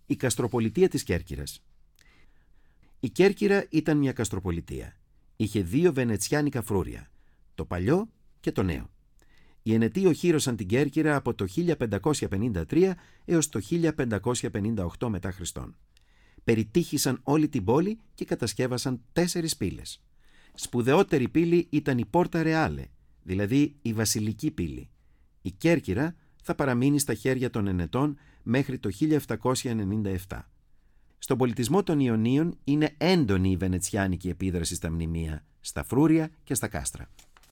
Η καστροπολιτεία της Κέρκυρας. Η Κέρκυρα ήταν μια καστροπολιτεία. Είχε 2 βενετσιάνικα φρούρια, το παλιό και το νέο. Οι Ενετοί οχύρωσαν την Κέρκυρα από το 1553 έως το 1558 μετά Χριστόν. Περιτύχησαν όλη την πόλη και κατασκεύασαν 4 πύλες. Σπουδαιότερη πύλη ήταν η Πόρτα Ρεάλε, δηλαδή η Βασιλική πύλη. Η Κέρκυρα θα παραμείνει στα χέρια των Ενετών μέχρι το 1797. Στον πολιτισμό των Ιωνίων είναι έντονη η βενετσιάνικη επίδραση στα μνημεία, στα φρούρια και στα κάστρα.